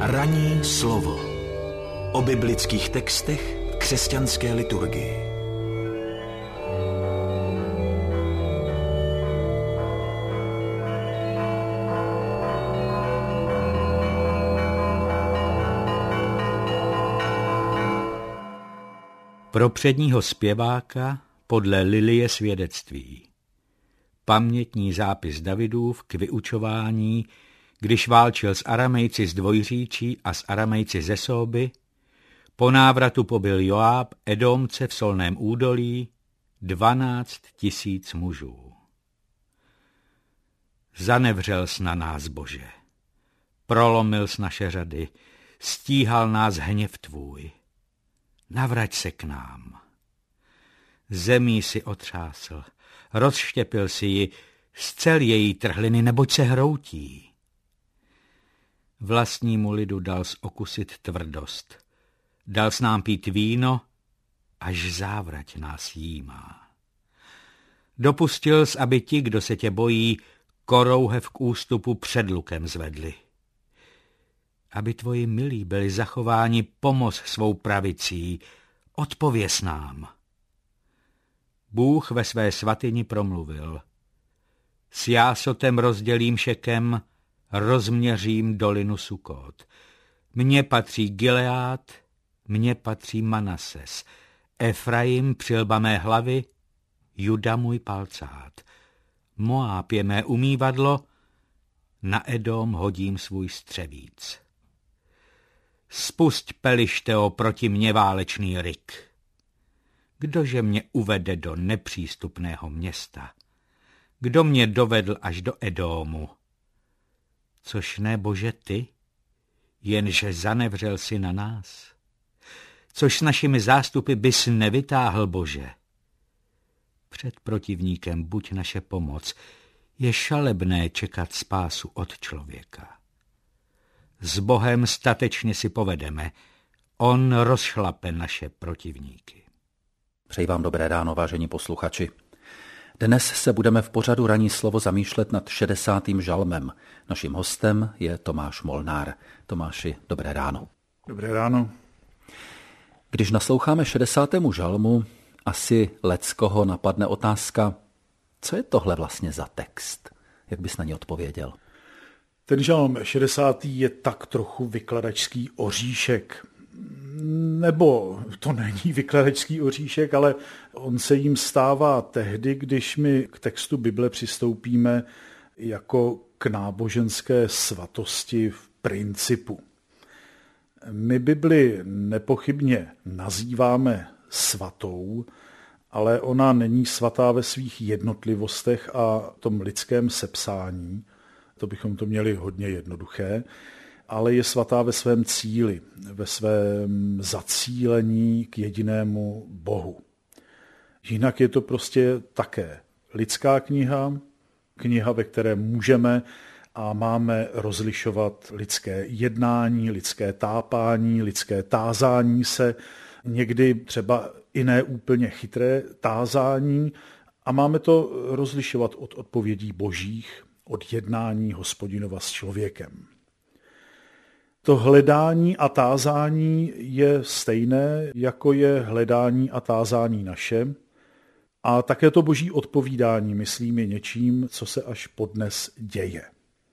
Ranní slovo o biblických textech v křesťanské liturgii. Pro předního zpěváka podle Lilie svědectví. Pamětní zápis Davidův k vyučování, když válčil s Aramejci z Dvojříčí a s Aramejci ze Sóby, po návratu pobyl Joáb Edomce v Solném údolí 12 000 mužů. Zanevřels na nás, Bože, prolomils naše řady, stíhal nás hněv tvůj. Navrať se k nám. Zemí si otřásl, rozštěpil si ji, zcel její trhliny, neboť se hroutí. Vlastnímu lidu dal okusit tvrdost, dal nám pít víno, až závrať nás jímá. Dopustil, aby ti, kdo se tě bojí, korouhev k ústupu před lukem zvedli. Aby tvoji milí byli zachováni, pomoz svou pravicí, odpověz nám. Bůh ve své svatyni promluvil. S Jásotem rozdělím Šekem, rozměřím dolinu Sukot. Mně patří Gileád, mně patří Manases. Efraim přilba mé hlavy, Juda můj palcát. Moáb je mé umývadlo, na Edom hodím svůj střevíc. Spusť Pelišteo proti mně válečný ryk. Kdože mě uvede do nepřístupného města? Kdo mě dovedl až do Edomu? Což ne, Bože, ty, jenže zanevřel si na nás. Což s našimi zástupy bys nevytáhl, Bože. Před protivníkem buď naše pomoc, je šalebné čekat spásu od člověka. S Bohem statečně si povedeme, on rozšlape naše protivníky. Přeji vám dobré ráno, vážení posluchači. Dnes se budeme v pořadu Ranní slovo zamýšlet nad 60. žalmem. Naším hostem je Tomáš Molnár. Tomáši, dobré ráno. Dobré ráno. Když nasloucháme 60. žalmu, asi leckoho napadne otázka, co je tohle vlastně za text? Jak bys na ně odpověděl? Ten žalm 60. je tak trochu vykladačský oříšek. Nebo to není vykladačský oříšek, ale on se jim stává tehdy, když my k textu Bible přistoupíme jako k náboženské svatosti v principu. My Bibli nepochybně nazýváme svatou, ale ona není svatá ve svých jednotlivostech a tom lidském sepsání. To bychom to měli hodně jednoduché, ale je svatá ve svém cíli, ve svém zacílení k jedinému Bohu. Jinak je to prostě také lidská kniha, kniha, ve které můžeme a máme rozlišovat lidské jednání, lidské tápání, lidské tázání se, někdy třeba i ne úplně chytré tázání a máme to rozlišovat od odpovědí božích, od jednání Hospodinova s člověkem. To hledání a tázání je stejné, jako je hledání a tázání naše. A také to boží odpovídání, myslím, je něčím, co se až podnes děje.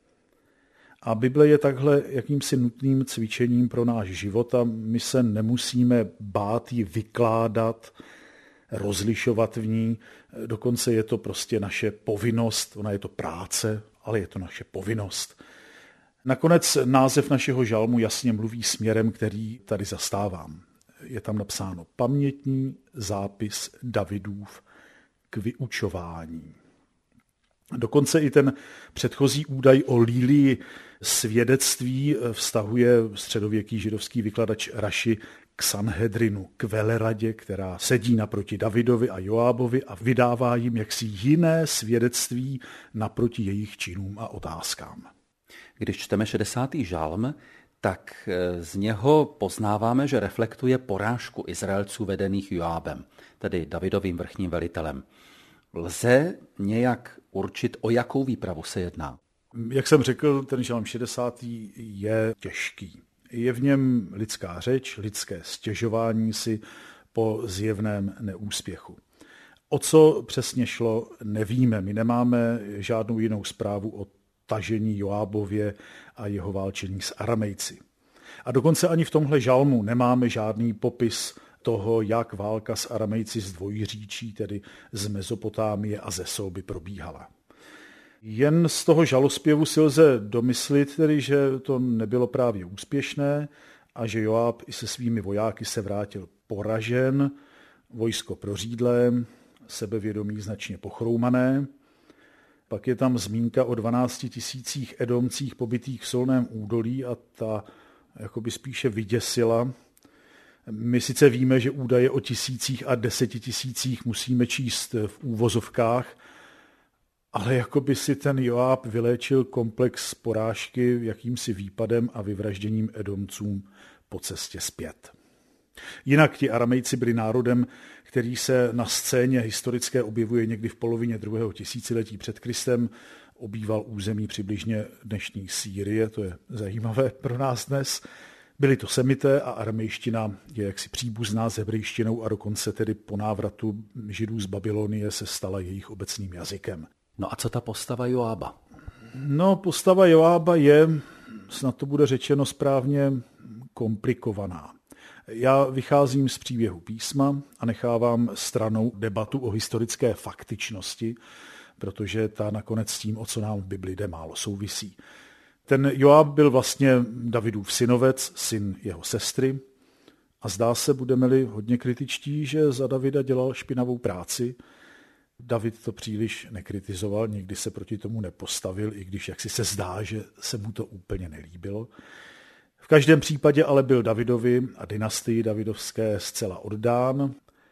A Bible je takhle jakýmsi nutným cvičením pro náš život a my se nemusíme bát ji vykládat, rozlišovat v ní. Dokonce je to prostě naše povinnost, ona je to práce, ale je to naše povinnost. Nakonec název našeho žalmu jasně mluví směrem, který tady zastávám. Je tam napsáno pamětní zápis Davidův k vyučování. Dokonce i ten předchozí údaj o Lilii svědectví vztahuje středověký židovský vykladač Raši k Sanhedrinu, k veleradě, která sedí naproti Davidovi a Joábovi a vydává jim jaksi jiné svědectví naproti jejich činům a otázkám. Když čteme 60. žalm, tak z něho poznáváme, že reflektuje porážku Izraelců vedených Joábem, tedy Davidovým vrchním velitelem. Lze nějak určit, o jakou výpravu se jedná? Jak jsem řekl, ten žalm 60. je těžký. Je v něm lidská řeč, lidské stěžování si po zjevném neúspěchu. O co přesně šlo, nevíme. My nemáme žádnou jinou zprávu o tažení Joábově a jeho válčení s Aramejci. A dokonce ani v tomhle žalmu nemáme žádný popis toho, jak válka s Aramejci z Dvojříčí, tedy z Mezopotámie a ze Sóby probíhala. Jen z toho žalospěvu si lze domyslit, tedy, že to nebylo právě úspěšné a že Joáb i se svými vojáky se vrátil poražen, vojsko prořídlé, sebevědomí značně pochroumané. Pak je tam zmínka o 12 000 Edomcích pobitých v Solném údolí a ta jakoby spíše vyděsila. My sice víme, že údaje o tisících a 10 000 musíme číst v úvozovkách, ale jakoby si ten Joáb vyléčil komplex porážky jakýmsi výpadem a vyvražděním Edomcům po cestě zpět. Jinak ti Aramejci byli národem, který se na scéně historické objevuje někdy v polovině 2. tisíciletí před Kristem, obýval území přibližně dnešní Sýrie, to je zajímavé pro nás dnes. Byli to Semité a aramejština je jaksi příbuzná s hebrejštinou a dokonce tedy po návratu Židů z Babylonie se stala jejich obecným jazykem. No a co ta postava Joába? No, postava Joába je, snad to bude řečeno správně, komplikovaná. Já vycházím z příběhu písma a nechávám stranou debatu o historické faktičnosti, protože ta nakonec s tím, o co nám v Bibli jde, málo souvisí. Ten Joáb byl vlastně Davidův synovec, syn jeho sestry a zdá se, budeme-li hodně kritičtí, že za Davida dělal špinavou práci. David to příliš nekritizoval, nikdy se proti tomu nepostavil, i když jaksi se zdá, že se mu to úplně nelíbilo. V každém případě ale byl Davidovi a dynastii davidovské zcela oddán.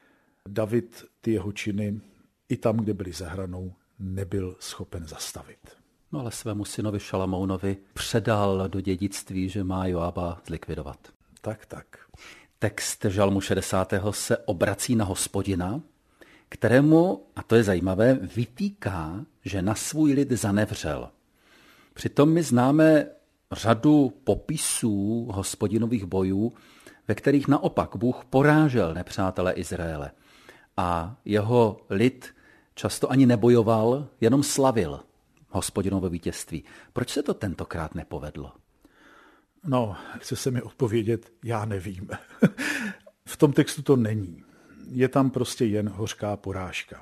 David ty jeho činy i tam, kde byly za hranou, nebyl schopen zastavit. No ale svému synovi Šalamounovi předal do dědictví, že má Joába zlikvidovat. Tak. Text žalmu 60. se obrací na Hospodina, kterému, a to je zajímavé, vytýká, že na svůj lid zanevřel. Přitom my známe řadu popisů Hospodinových bojů, ve kterých naopak Bůh porážel nepřátele Izraele. A jeho lid často ani nebojoval, jenom slavil Hospodinovo vítězství. Proč se to tentokrát nepovedlo? No, chce se mi odpovědět, já nevím. V tom textu to není. Je tam prostě jen hořká porážka.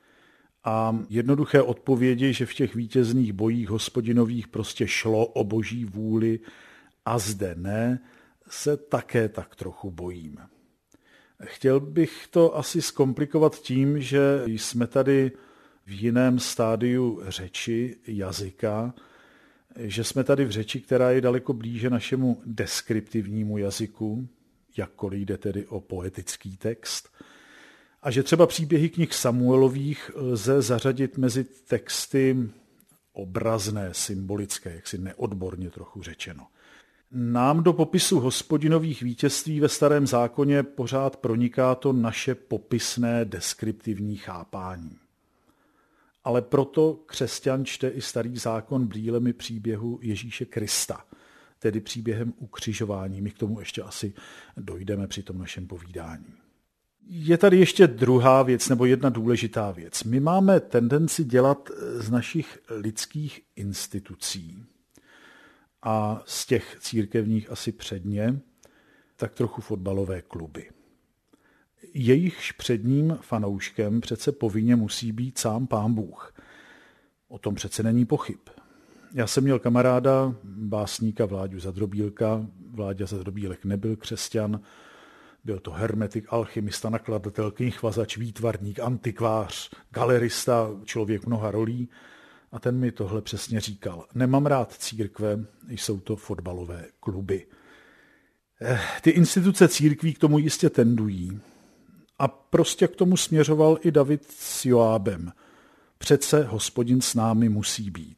A jednoduché odpovědi, že v těch vítězných bojích Hospodinových prostě šlo o boží vůli a zde ne, se také tak trochu bojím. Chtěl bych to asi zkomplikovat tím, že jsme tady v jiném stádiu řeči, jazyka, že jsme tady v řeči, která je daleko blíže našemu deskriptivnímu jazyku, jakkoliv jde tedy o poetický text, a že třeba příběhy knih Samuelových lze zařadit mezi texty obrazné, symbolické, jaksi neodborně trochu řečeno. Nám do popisu Hospodinových vítězství ve Starém zákoně pořád proniká to naše popisné deskriptivní chápání. Ale proto křesťan čte i Starý zákon brýlemi příběhu Ježíše Krista, tedy příběhem ukřižování. My k tomu ještě asi dojdeme při tom našem povídání. Je tady ještě druhá věc, nebo jedna důležitá věc. My máme tendenci dělat z našich lidských institucí a z těch církevních asi předně, tak trochu fotbalové kluby. Jejichž předním fanouškem přece povinně musí být sám Pán Bůh. O tom přece není pochyb. Já jsem měl kamaráda, básníka Vláďu Zadrobílka. Vláďa Zadrobílek nebyl křesťan, byl to hermetik, alchymista, nakladatel, knihvazač, výtvarník, antikvář, galerista, člověk mnoha rolí. A ten mi tohle přesně říkal. Nemám rád církve, jsou to fotbalové kluby. Ty instituce církví k tomu jistě tendují. A prostě k tomu směřoval i David s Joábem. Přece Hospodin s námi musí být.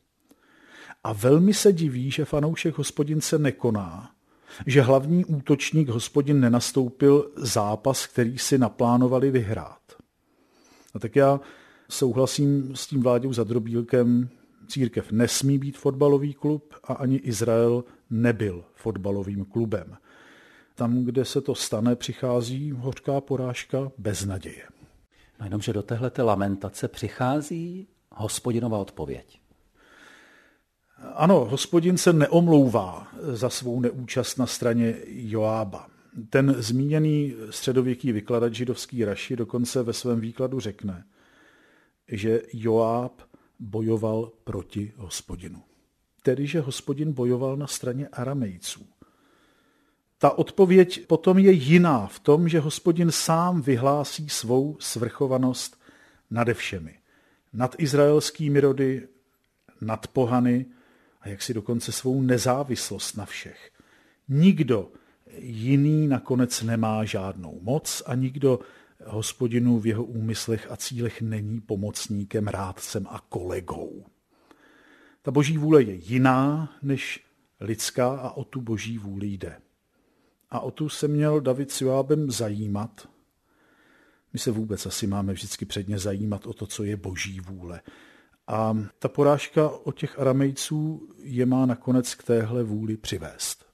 A velmi se diví, že fanoušek Hospodin se nekoná, že hlavní útočník Hospodin nenastoupil zápas, který si naplánovali vyhrát. A tak já souhlasím s tím Vláďou Zadrobílkem, církev nesmí být fotbalový klub a ani Izrael nebyl fotbalovým klubem. Tam, kde se to stane, přichází hořká porážka bez naděje. No jenomže do téhleté lamentace přichází Hospodinova odpověď. Ano, Hospodin se neomlouvá za svou neúčast na straně Joába. Ten zmíněný středověký vykladač židovský Raši dokonce ve svém výkladu řekne, že Joáb bojoval proti Hospodinu. Tedy, že Hospodin bojoval na straně Aramejců. Ta odpověď potom je jiná v tom, že Hospodin sám vyhlásí svou svrchovanost nade všemi. Nad izraelskými rody, nad pohany a jaksi dokonce svou nezávislost na všech. Nikdo jiný nakonec nemá žádnou moc a nikdo Hospodinu v jeho úmyslech a cílech není pomocníkem, rádcem a kolegou. Ta boží vůle je jiná než lidská a o tu boží vůli jde. A o tu se měl David s Joábem zajímat. My se vůbec asi máme vždycky předně zajímat o to, co je boží vůle. A ta porážka od těch Aramejců je má nakonec k téhle vůli přivést.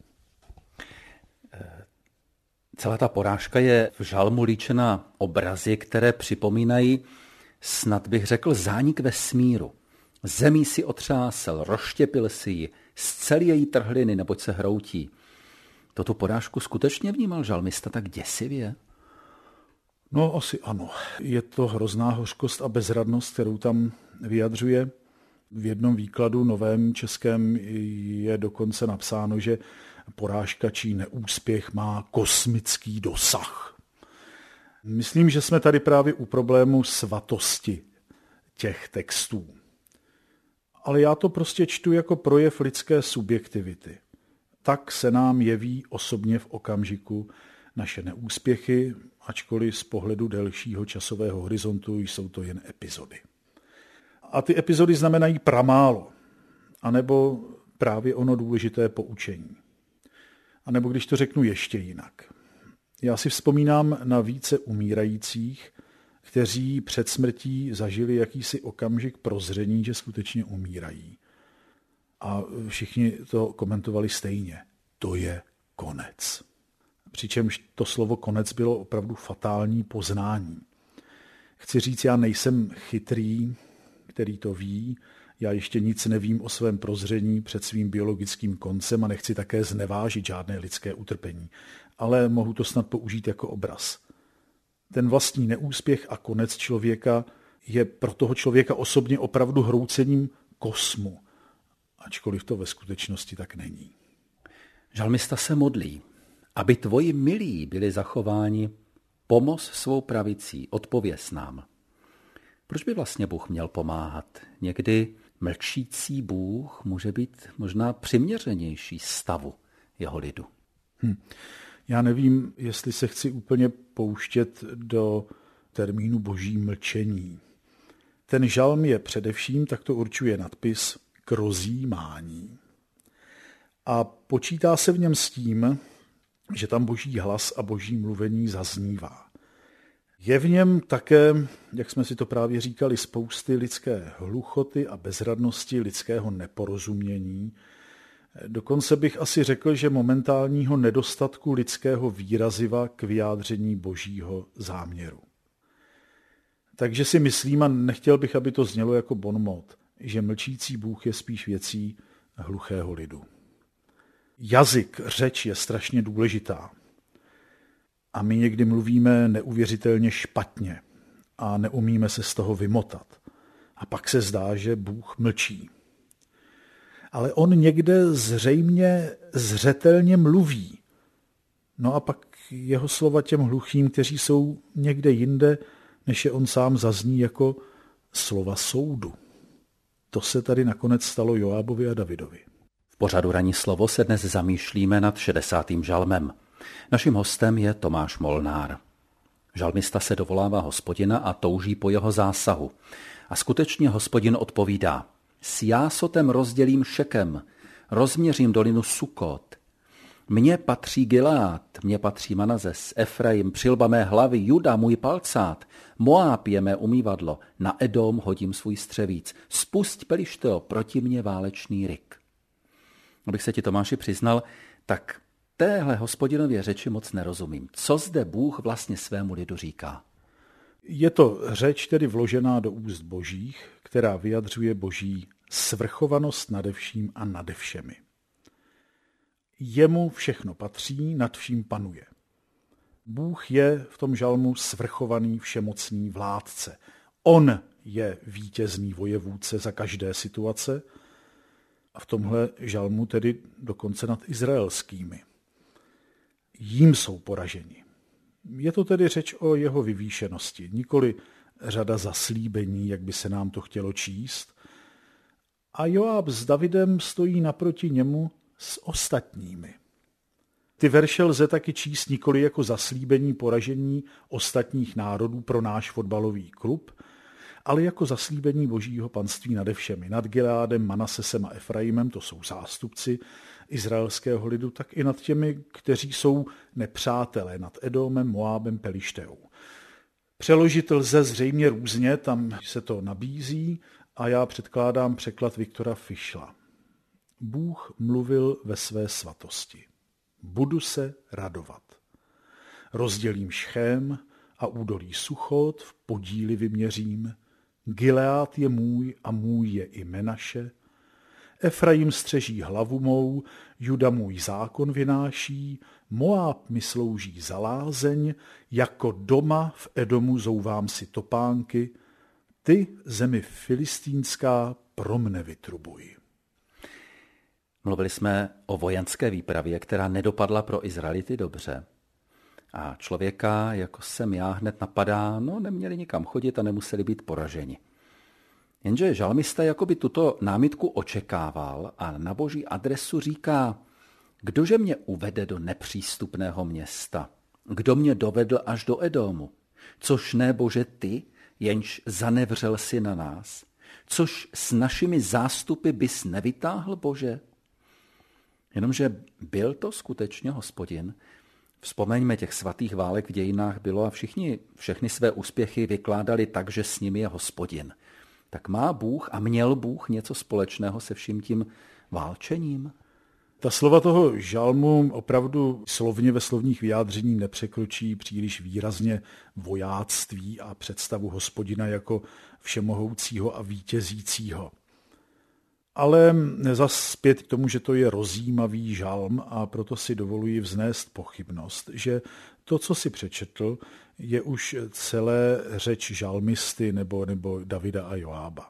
Celá ta porážka je v žalmu líčena obrazy, které připomínají, snad bych řekl, zánik vesmíru. Zemí si otřásel, rozštěpil si ji, zcel její trhliny, neboť se hroutí. Toto porážku skutečně vnímal žalmista tak děsivě? No asi ano. Je to hrozná hořkost a bezradnost, kterou tam vyjadřuje. V jednom výkladu novém českém je dokonce napsáno, že porážka či neúspěch má kosmický dosah. Myslím, že jsme tady právě u problému svatosti těch textů. Ale já to prostě čtu jako projev lidské subjektivity. Tak se nám jeví osobně v okamžiku naše neúspěchy, ačkoliv z pohledu delšího časového horizontu jsou to jen epizody. A ty epizody znamenají pramálo, anebo právě ono důležité poučení. A nebo když to řeknu ještě jinak. Já si vzpomínám na více umírajících, kteří před smrtí zažili jakýsi okamžik prozření, že skutečně umírají. A všichni to komentovali stejně. To je konec. Přičemž to slovo konec bylo opravdu fatální poznání. Chci říct, já nejsem chytrý, který to ví, já ještě nic nevím o svém prozření před svým biologickým koncem a nechci také znevážit žádné lidské utrpení, ale mohu to snad použít jako obraz. Ten vlastní neúspěch a konec člověka je pro toho člověka osobně opravdu hroucením kosmu, ačkoliv to ve skutečnosti tak není. Žalmista se modlí, aby tvoji milí byli zachováni, pomoz svou pravicí, odpověz nám. Proč by vlastně Bůh měl pomáhat? Někdy mlčící Bůh může být možná přiměřenější stavu jeho lidu. Já nevím, jestli se chci úplně pouštět do termínu boží mlčení. Ten žalm je především, tak to určuje nadpis, k rozjímání. A počítá se v něm s tím, že tam boží hlas a boží mluvení zaznívá. Je v něm také, jak jsme si to právě říkali, spousty lidské hluchoty a bezradnosti, lidského neporozumění. Dokonce bych asi řekl, že momentálního nedostatku lidského výraziva k vyjádření božího záměru. Takže si myslím, a nechtěl bych, aby to znělo jako bonmot, že mlčící Bůh je spíš věcí hluchého lidu. Jazyk, řeč je strašně důležitá. A my někdy mluvíme neuvěřitelně špatně a neumíme se z toho vymotat. A pak se zdá, že Bůh mlčí. Ale on někde zřejmě zřetelně mluví. No a pak jeho slova těm hluchým, kteří jsou někde jinde, než je on sám, zazní jako slova soudu. To se tady nakonec stalo Joábovi a Davidovi. V pořadu Ranní slovo se dnes zamýšlíme nad 60. žalmem. Naším hostem je Tomáš Molnár. Žalmista se dovolává Hospodina a touží po jeho zásahu. A skutečně Hospodin odpovídá: s Jásotem rozdělím Šekem, rozměřím dolinu Sukot. Mně patří Gilead, mně patří Manazes, Efraim, přilba mé hlavy, Juda, můj palcát, Moab je mé umývadlo, na Edom hodím svůj střevíc, spusť Pelišteo, proti mně válečný ryk. Abych se ti, Tomáši, přiznal, tak téhle Hospodinově řeči moc nerozumím. Co zde Bůh vlastně svému lidu říká? Je to řeč tedy vložená do úst božích, která vyjadřuje boží svrchovanost nade vším a nade všemi. Jemu všechno patří, nad vším panuje. Bůh je v tom žalmu svrchovaný všemocný vládce. On je vítězný vojevůdce za každé situace a v tomhle žalmu tedy dokonce nad izraelskými. Jím jsou poraženi. Je to tedy řeč o jeho vyvýšenosti, nikoli řada zaslíbení, jak by se nám to chtělo číst. A Joáb s Davidem stojí naproti němu s ostatními. Ty verše lze taky číst nikoli jako zaslíbení poražení ostatních národů pro náš fotbalový klub, ale jako zaslíbení božího panství nade všemi. Nad Gileádem, Manasesem a Efraimem, to jsou zástupci izraelského lidu, tak i nad těmi, kteří jsou nepřátelé, nad Edomem, Moábem, Pelišteou. Přeložit lze zřejmě různě, tam se to nabízí a já předkládám překlad Viktora Fischla. Bůh mluvil ve své svatosti. Budu se radovat. Rozdělím Šchém a údolí Suchot, v podíly vyměřím. Gileád je můj a můj je i Menaše. Efraim střeží hlavu mou, Juda můj zákon vynáší, Moáb mi slouží za lázeň, jako doma v Edomu zouvám si topánky, ty, zemi filistínská, pro mne vytrubuj. Mluvili jsme o vojenské výpravě, která nedopadla pro Izraelity dobře. A člověka, jako jsem já, hned napadá, neměli nikam chodit a nemuseli být poraženi. Jenže žalmista jakoby tuto námitku očekával a na boží adresu říká, kdože mě uvede do nepřístupného města? Kdo mě dovedl až do Edomu? Což ne, Bože, ty, jenž zanevřel si na nás? Což s našimi zástupy bys nevytáhl, Bože? Jenomže byl to skutečně Hospodin. Vzpomeňme, těch svatých válek v dějinách bylo a všechny své úspěchy vykládali tak, že s nimi je Hospodin. Tak má Bůh a měl Bůh něco společného se vším tím válčením? Ta slova toho žalmu opravdu slovně ve slovních vyjádření nepřekročí příliš výrazně vojáctví a představu Hospodina jako všemohoucího a vítězícího. Ale zas zpět k tomu, že to je rozjímavý žalm a proto si dovoluji vznést pochybnost, že to, co si přečetl, je už celé řeč žalmisty nebo Davida a Joába.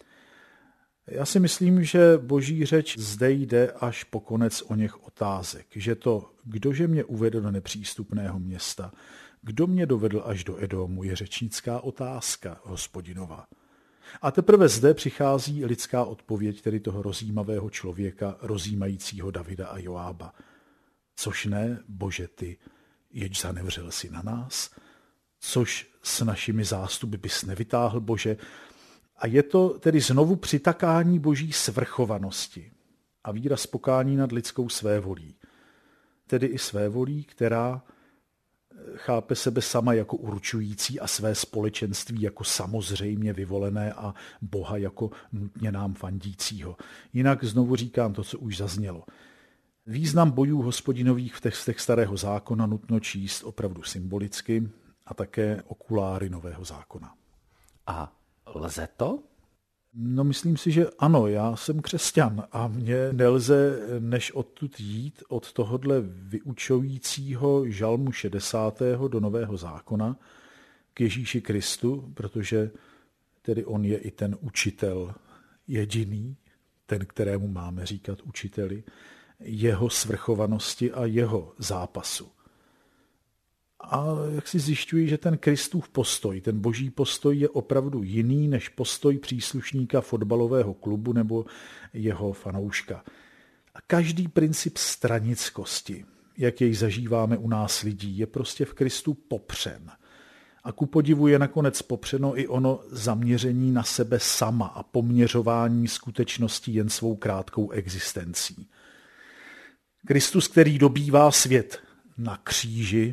Já si myslím, že boží řeč zde jde až po konec o něch otázek, že to, kdože mě uvedl do nepřístupného města, kdo mě dovedl až do Edomu, je řečnická otázka Hospodinova. A teprve zde přichází lidská odpověď tedy toho rozjímavého člověka, rozjímajícího Davida a Joába. Což ne, Bože, ty, jeď zanevřel si na nás, což s našimi zástupy bys nevytáhl, Bože. A je to tedy znovu přitakání boží svrchovanosti a výraz pokání nad lidskou svévolí. Tedy i svévolí, která chápe sebe sama jako určující a své společenství jako samozřejmě vyvolené a Boha jako nutně nám fandícího. Jinak znovu říkám to, co už zaznělo. Význam bojů Hospodinových v textech Starého zákona nutno číst opravdu symbolicky a také okuláry Nového zákona. A lze to? Myslím si, že ano, já jsem křesťan a mně nelze než odtud jít od tohodle vyučujícího žalmu 60. do Nového zákona k Ježíši Kristu, protože tedy on je i ten učitel jediný, ten, kterému máme říkat učiteli, jeho svrchovanosti a jeho zápasu. A jak si zjišťuji, že ten Kristův postoj, ten boží postoj je opravdu jiný než postoj příslušníka fotbalového klubu nebo jeho fanouška. A každý princip stranickosti, jak jej zažíváme u nás lidí, je prostě v Kristu popřen. A ku podivu je nakonec popřeno i ono zaměření na sebe sama a poměřování skutečností jen svou krátkou existencí. Kristus, který dobývá svět na kříži,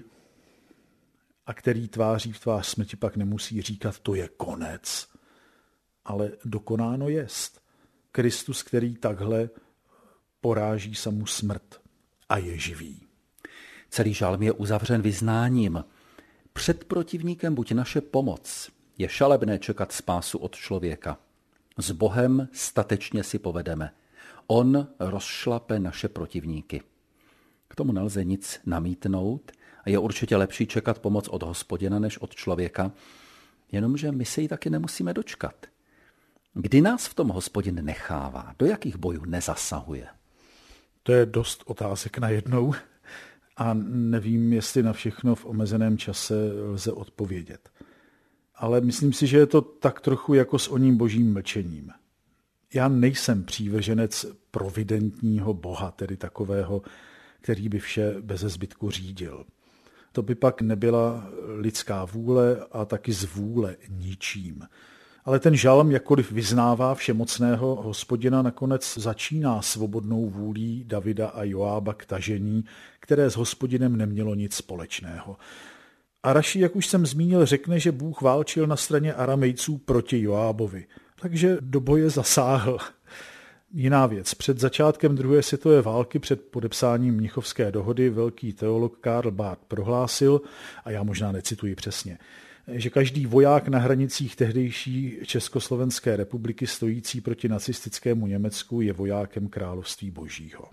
a který tváří v tvář smrti pak nemusí říkat, to je konec, ale dokonáno jest. Kristus, který takhle poráží samu smrt a je živý. Celý žalm je uzavřen vyznáním. Před protivníkem buď naše pomoc. Je šalebné čekat spásu od člověka. S Bohem statečně si povedeme. On rozšlape naše protivníky. K tomu nelze nic namítnout a je určitě lepší čekat pomoc od Hospodina než od člověka, jenomže my se ji taky nemusíme dočkat. Kdy nás v tom Hospodin nechává? Do jakých bojů nezasahuje? To je dost otázek najednou a nevím, jestli na všechno v omezeném čase lze odpovědět. Ale myslím si, že je to tak trochu jako s oním božím mlčením. Já nejsem přívrženec providentního boha, tedy takového, který by vše beze zbytku řídil. To by pak nebyla lidská vůle a taky zvůle ničím. Ale ten žalm, jakkoliv vyznává všemocného Hospodina, nakonec začíná svobodnou vůlí Davida a Joába k tažení, které s Hospodinem nemělo nic společného. A Raší, jak už jsem zmínil, řekne, že Bůh válčil na straně Aramejců proti Joábovi, takže do boje zasáhl. Jiná věc. Před začátkem druhé světové války, před podepsáním Mnichovské dohody, velký teolog Karl Barth prohlásil, a já možná necituji přesně, že každý voják na hranicích tehdejší Československé republiky stojící proti nacistickému Německu je vojákem království božího.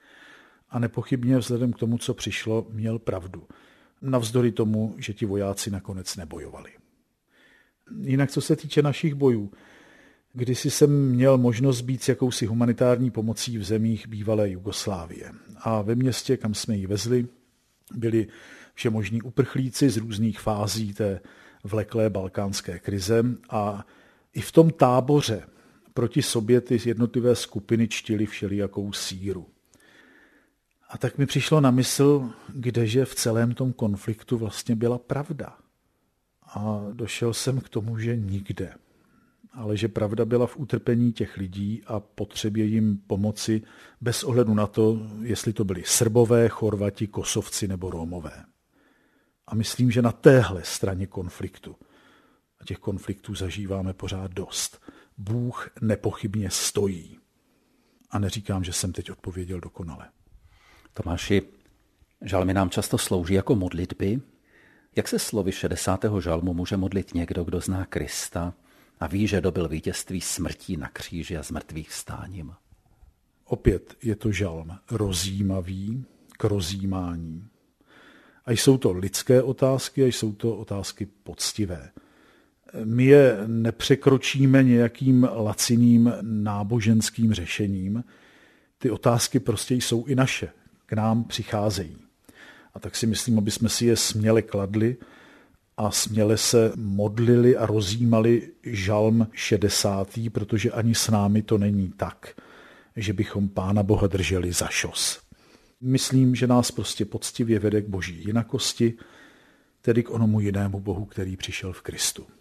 A nepochybně vzhledem k tomu, co přišlo, měl pravdu. Navzdory tomu, že ti vojáci nakonec nebojovali. Jinak co se týče našich bojů, kdysi jsem měl možnost být s jakousi humanitární pomocí v zemích bývalé Jugoslávie. A ve městě, kam jsme ji vezli, byli všemožní uprchlíci z různých fází té vleklé balkánské krize a i v tom táboře proti sobě ty jednotlivé skupiny čtily všelijakou síru. A tak mi přišlo na mysl, kdeže v celém tom konfliktu vlastně byla pravda. A došel jsem k tomu, že nikde. Ale že pravda byla v utrpení těch lidí a potřebě jim pomoci bez ohledu na to, jestli to byli Srbové, Chorvati, Kosovci nebo Rómové. A myslím, že na téhle straně konfliktu, a těch konfliktů zažíváme pořád dost, Bůh nepochybně stojí. A neříkám, že jsem teď odpověděl dokonale. Tomáši, žalmy nám často slouží jako modlitby. Jak se slovy 60. žalmu může modlit někdo, kdo zná Krista a ví, že dobyl vítězství smrtí na kříži a zmrtvých vstáním? Opět je to žalm rozjímavý k rozjímání. A jsou to lidské otázky a jsou to otázky poctivé. My je nepřekročíme nějakým laciným náboženským řešením. Ty otázky prostě jsou i naše, k nám přicházejí. A tak si myslím, aby jsme si je směle kladli a směle se modlili a rozjímali žalm 60., protože ani s námi to není tak, že bychom Pána Boha drželi za šos. Myslím, že nás prostě poctivě vede k boží jinakosti, tedy k onomu jinému Bohu, který přišel v Kristu.